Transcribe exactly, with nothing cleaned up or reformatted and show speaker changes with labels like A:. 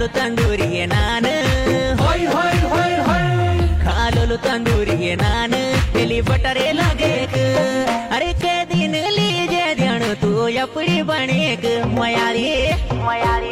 A: तंदूरी नान
B: होय होय होय होय
A: खालो तंदूरी नान पेली बटरे लगे अरे के दिन लीजे ध्यान तू अपनी बने मयारी मयारी